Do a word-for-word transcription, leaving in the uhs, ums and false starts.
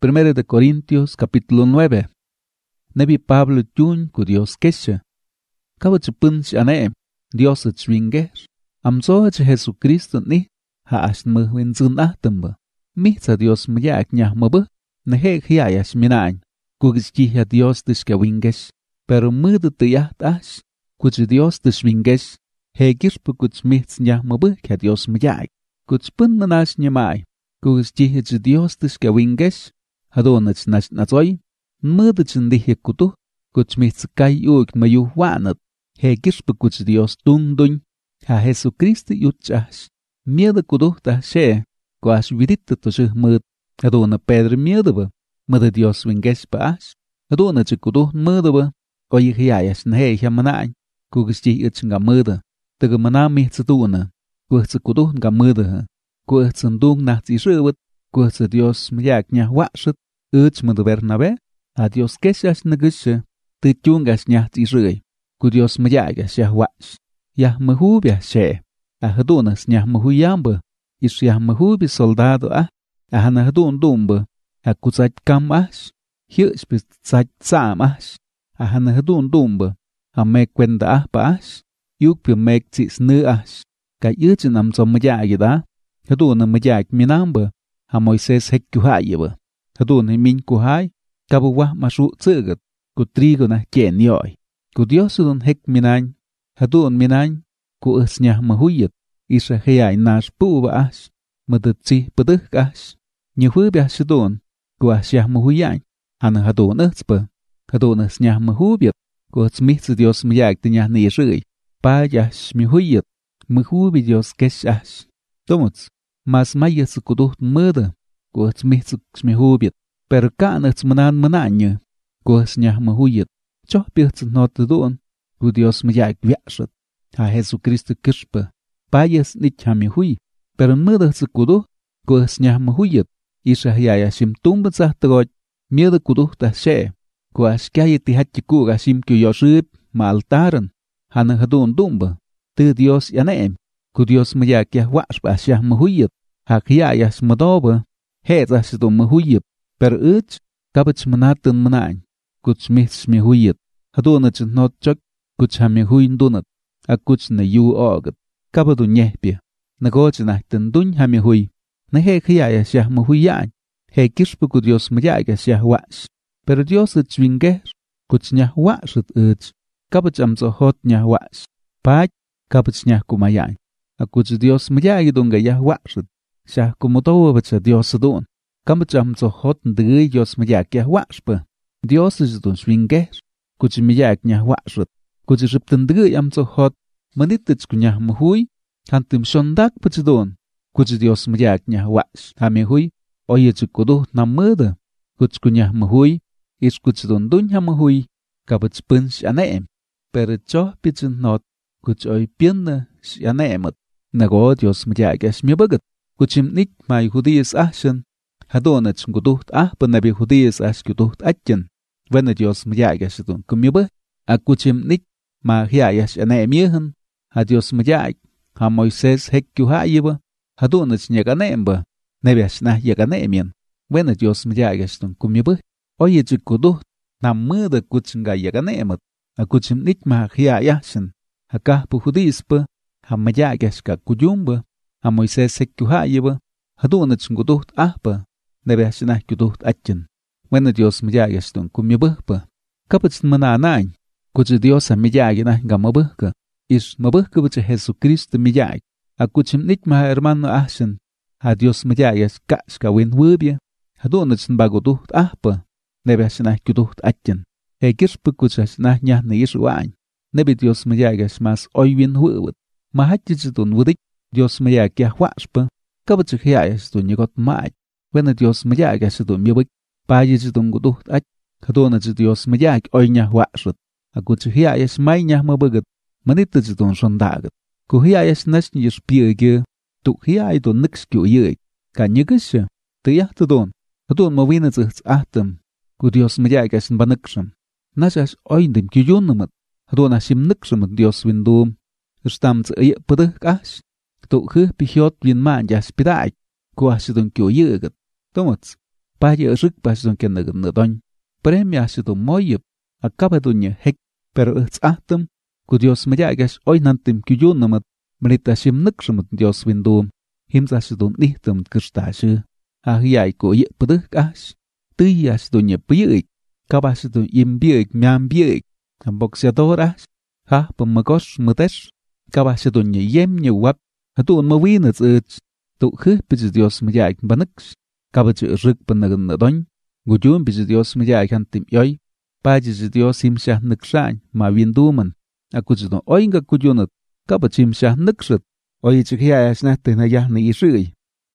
Primera de Corintios capítulo nueve. Nebi Pablo tun ku Dios kesha. Kawach punch ane Dios at swinge. Amzo at Jesucristo ni ha as mwin zun ahtamba. Mi sa Dios myak nya maba. Nehe hiayas minain. Kugis ha Dios diska wingesh. Pero mudu tiyat as. Kuch Dios dis wingesh. He gispu kuch mits nya maba ka Dios myak. Kuch pun nanas nyamai. Kugis ha Dios diska wingesh. Hadonach nas nazoy. Mudu chindihe kutu. Kuch mits kai uk mayu wanat. He gispu kuch Dios tung dun. Ha Jesucristo yuchas. Miedo kudu ta she. Kuas vidita to shih mud. Hadona Pedro miedo ba. Mudu Dios wingesh pa as. Hadona chikudu mudu ba. Oye hiayas nehe hamanain. Kugis chi itchinga mudu. Taga manami tzaduna. Kuhtsa kudu nga mudu ha. Kuhtsa ndung nazi shirwat. Kuhtsa Dios myak nya washit. Uch mudu Bernabé. Ha Dios keshas nagisha. Tichungas nya zi shirway. Ku Dios myagas yah wash. Yah mahubia she. A hadunas nya mahuyamba. Is yah mahubi soldado ah. A hana hadun dumba. Ha kutzat kam ash. Hius bis tzat sam ash. A hana hadun dumba. Ha mek kwenda ah pa ash. Yuk pi mek tzis nu ash. Ka yurchin am zom magyagi da. Haduna magyag minamba. Ha Moises hek kuhaya ba. Haduna min kuhay. Kabu wah masu tsugat. Ku trigo na kien yoy. Ku Dios udun hek minain. Hadun minain. Ku usnyah mahuyat. Isa heyay nash puwa ash. Madatsi paduk ash. Nyuhubi ashidun. Ku asyah mahuyain. Hana hadun utspa. Hadun usnyah mahubiat. Ku utsmitsi Dios myag tinyah nishigay. Pa yash mihuyat. Mahubi Dios kesh ash. Tomuts. Mas mayas kuduht mada. Ku utsmitsi mihubiat. Pero kaan uts manan mananya. Ku usnyah mahuyat. Choh pihtz not dun. Ku Dios myag vyashat. Ha Jesucristo kishpa. Payas nich hamihui. Pero mada kuduh. Ku usnyah mahuyat. Isa hyaya shim tumbat sahtagot. Mieda kuduh ta she. Ku ashkaya tihachikug ashim kyo yoshib. Ma altaran. Hana hadun dumba. Tu Dios yaneem. Ku Dios myag yah washpa asyah mahuyat. Ha hyayas madoba. Hez ashidun mahuyat. Pero uch. Kabach manatan manain. Kuch miths mihuyat. Hadunach not chok. Kuch hamihuin dunat. A kuch na yu ogat. Kabadu nyehpia. Nagoch nahtan dun hamihui. Na he hyaya syah mahuyan. He kishpa ku Dios mayaga syah wash. Pero Dios it swinge. Kuch nyah wash it uch. Kabach amzo hot nyah wash. Pach. Kabach nyah kumayan. A kuch Dios mayaga dunga yah wash it. Syah kumotowa bacha Dios dun. Kabach amzo hot ndugay Dios mayaga yah wash pa. Dios is dun swinge. Kuch mayaga nyah wash it. Kuch riptan ndugay amzo hot. Manitich kunyah mahui. Hantim shondak pachidon. Kuch Dios mayaga nyah wash. Hamihui. Oye chikuduh na mada. Kuch kunyah mahui. Is kuch don dunya mahui. Kabach punch aneem. Pero choh pichin not. Kuch oy pienna shaneemat. Nago Dios mayaga shmiabagat. Kuchim nik may hudiyas ashan. Hadonach kuduh ah panabi hudiyas ash kuduh atyan. Vena Dios mayaga shidun kumibah. A kuchim nik ma hiayas aneemiyahan. Ha Dios mayaga. Ha Moises hek kuhayaba. Hadonach nyaganeemba. Nebias na yaganeemian. Vena Dios mayaga shidun kumibah. Oye chikuduh na mada kuchinga yaganeemat. A kuchim nik ma hiayashan. Ha kahpu hudispa. Ha mayaga shka kuyumba. Ha Moises hek kuhayaba. Hadonach kuduh ahpa. Nebias na kuduh atyan. Vena Dios mayaga shidun kumibah pa. Kapach mananain. Kuch Dios ha mayaga na gamabahka. Is mabahka bacha Jesucristo mayaga. A kuchim nik ma hermano ahshan. Ha Dios mayaga shka win wubia. Hadonach baguduh ahpa. Nebias na kuduh atyan. He kirpa kuchas na nyah na yishuain. Nebi Dios mayaga mas oy win wubit. Mahachitun wudik. Dios mayaga yah washpa. Kabach hiayas dun yagot maaj. Vena Dios mayaga shidun yubik. Payitun guduh at. Hadonach Dios mayaga oy nyah washit. A kuch hiayas may nyah mabagat. Manitachidun shondagat. Ku hiayas nash nyis piyagya. Tu hiay dun nix kyu yig. Ka nyigasha. Tiyahtadun. Hadun mawinatz ahtam. Ku Dios mayaga shin banaksham. Nashash oyndim kiyunamat. Hadun ashim nikshamat Dios windum. Ishtamts ay padah ash. Tu huh pihyot win man jas pidaik. Ku ashidun kyu yigat. Tomuts. pa ye rik pa son ken nag nadon premia si to moyep acaba dunya hek pero it's ahtem ku Dios me yagas oi nantim kyun namat mrita shim nikshmat Dios windum him sa si don nihtem kirstashi a yai ko ye puduk as tu ya si dunya piyik kaba si to yim biyik myam biyik am boxeador as ha pamagos mutes kaba si dunya yem nye wap hatu on mawin it's it's tu khih bis Dios me yai banix kaba chi rik panagan nadon gujun bis Dios me yai hantim yoy pa ji Dios him shah nikshan ma winduman aku ji no oinga kujunat kaba chim shah nikshat oi chi khia as na te na ya ni isui